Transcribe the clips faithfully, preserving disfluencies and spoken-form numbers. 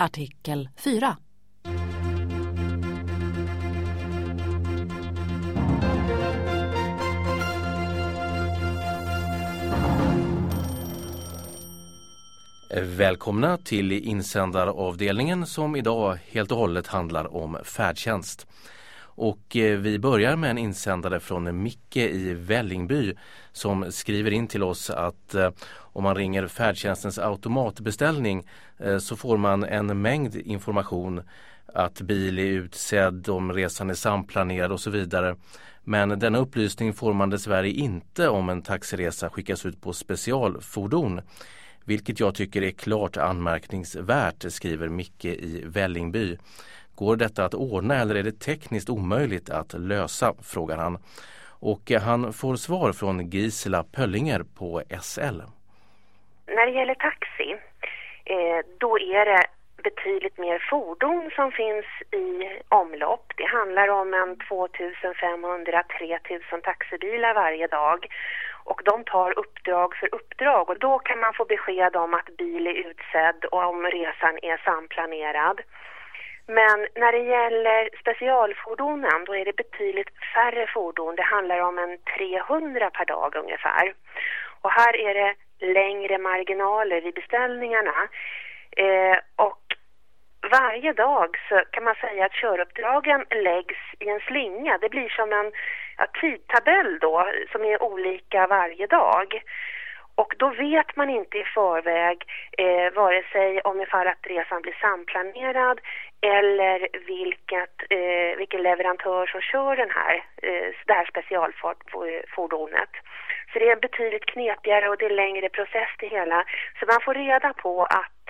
Artikel fyra. Välkomna till insändaravdelningen som idag helt och hållet handlar om färdtjänst. Och vi börjar med en insändare från Micke i Vällingby som skriver in till oss att om man ringer färdtjänstens automatbeställning så får man en mängd information, att bil är utsedd, om resan är samplanerad och så vidare. Men denna upplysning får man dessvärre inte om en taxiresa skickas ut på specialfordon. Vilket jag tycker är klart anmärkningsvärt, skriver Micke i Vällingby. Går detta att ordna eller är det tekniskt omöjligt att lösa, frågar han. Och han får svar från Gisela Pöllinger på S L. När det gäller taxi, då är det betydligt mer fordon som finns i omlopp. Det handlar om en tvåtusenfemhundra till tretusen taxibilar varje dag. Och de tar uppdrag för uppdrag och då kan man få besked om att bil är utsedd och om resan är samplanerad. Men när det gäller specialfordonen då är det betydligt färre fordon. Det handlar om en trehundra per dag ungefär. Och här är det längre marginaler vid beställningarna. Eh, och varje dag så kan man säga att köruppdragen läggs i en slinga. Det blir som en ja, tidtabell då som är olika varje dag. Och då vet man inte i förväg eh, vare sig om ifall att resan blir samplanerad eller vilket, eh, vilken leverantör som kör den här, eh, det här specialfordonet. Så det är betydligt knepigare och det är längre process till hela. Så man får reda på att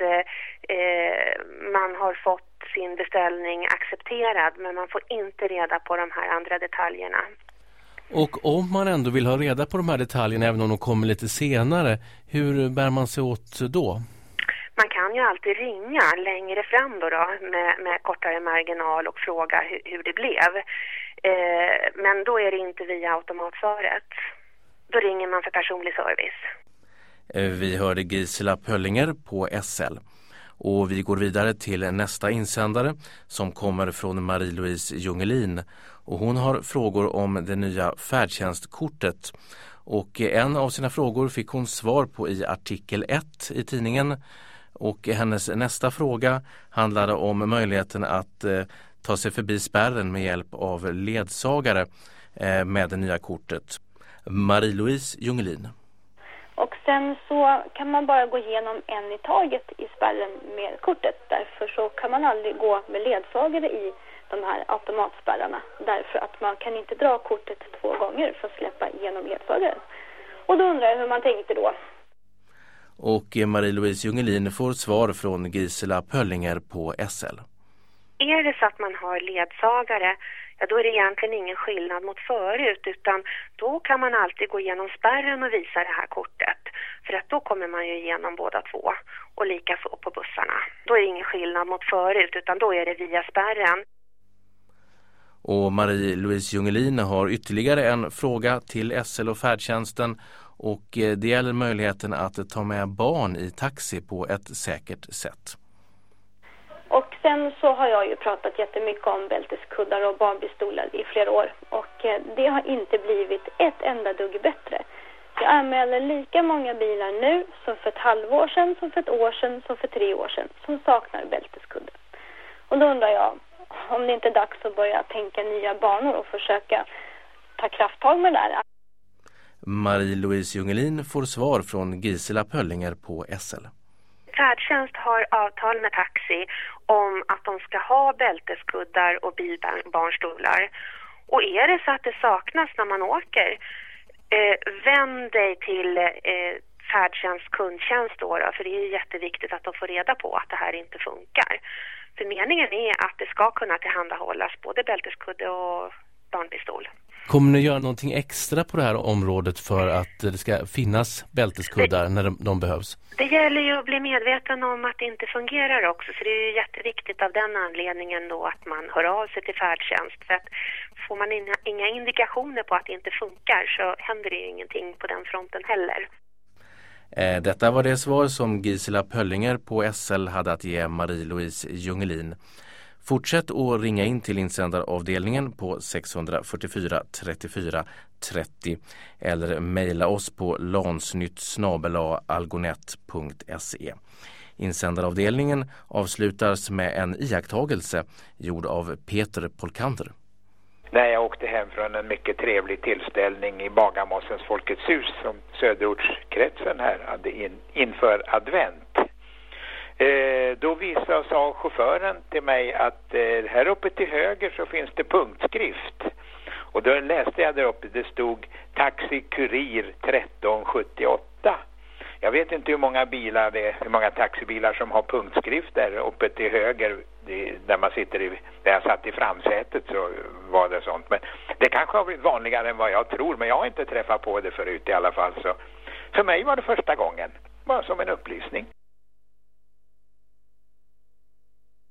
eh, man har fått sin beställning accepterad, men man får inte reda på de här andra detaljerna. Och om man ändå vill ha reda på de här detaljerna, även om de kommer lite senare, hur bär man sig åt då? Man kan ju alltid ringa längre fram då, då med, med kortare marginal och fråga hur, hur det blev. Eh, men då är det inte via automatsvaret. Då ringer man för personlig service. Vi hörde Gisela Pöllinger på S L. Och vi går vidare till nästa insändare som kommer från Marie-Louise Jungelin. Och hon har frågor om det nya färdtjänstkortet. Och en av sina frågor fick hon svar på i artikel ett i tidningen. Och hennes nästa fråga handlade om möjligheten att eh, ta sig förbi spärren med hjälp av ledsagare eh, med det nya kortet. Marie-Louise Jungelin. Och sen så kan man bara gå igenom en i taget i spärren med kortet. Därför så kan man aldrig gå med ledsagare i de här automatspärrarna. Därför att man kan inte dra kortet två gånger för att släppa igenom ledsagaren. Och då undrar jag hur man tänkte då. Och Marie-Louise Jungelin får svar från Gisela Pöllinger på S L. Är det så att man har ledsagare, ja då är det egentligen ingen skillnad mot förut, utan då kan man alltid gå igenom spärren och visa det här kortet. För att då kommer man ju igenom båda två och lika så på bussarna. Då är det ingen skillnad mot förut, utan då är det via spärren. Och Marie-Louise Jungelin har ytterligare en fråga till S L och färdtjänsten. Och det gäller möjligheten att ta med barn i taxi på ett säkert sätt. Och sen så har jag ju pratat jättemycket om bälteskuddar och barnpistoler i flera år. Och det har inte blivit ett enda dugg bättre. Jag anmäler lika många bilar nu som för ett halvår sedan, som för ett år sedan, som för tre år sedan som saknar bälteskuddar. Och då undrar jag om det inte är dags att börja tänka nya banor och försöka ta krafttag med det där. Marie-Louise Jungelin får svar från Gisela Pöllinger på S L. Färdtjänst har avtal med taxi om att de ska ha bälteskuddar och bilbarnstolar. Och är det så att det saknas när man åker, eh, vänd dig till eh, färdtjänst kundtjänst då, då, för det är jätteviktigt att de får reda på att det här inte funkar. För meningen är att det ska kunna tillhandahållas både bälteskudde och barnpistol. Kommer ni göra någonting extra på det här området för att det ska finnas bälteskuddar det, när de, de behövs? Det gäller ju att bli medveten om att det inte fungerar också. Så det är ju jätteviktigt av den anledningen då att man hör av sig till färdtjänst. För att får man inga, inga indikationer på att det inte funkar så händer det ju ingenting på den fronten heller. Eh, detta var det svar som Gisela Pöllinger på S L hade att ge Marie-Louise Jungelin. Fortsätt att ringa in till insändaravdelningen på sex fyra fyra trettiofyra trettio eller mejla oss på lansnytt snabel-a algonet punkt se. Insändaravdelningen avslutas med en iakttagelse gjord av Peter Polkander. När jag åkte hem från en mycket trevlig tillställning i Bagarmossens Folkets hus som söderortskretsen här hade in, inför advent. Eh, då visade och sa chauffören till mig att eh, här uppe till höger så finns det punktskrift. Och då läste jag där uppe, det stod Taxi Kurir tretton sjuttioåtta. Jag vet inte hur många bilar det är, hur många taxibilar som har punktskrift där uppe till höger, det, där man sitter i, där jag satt i framsätet så var det sånt. Men det kanske har blivit vanligare än vad jag tror, men jag har inte träffat på det förut i alla fall. Så för mig var det första gången, bara som en upplysning.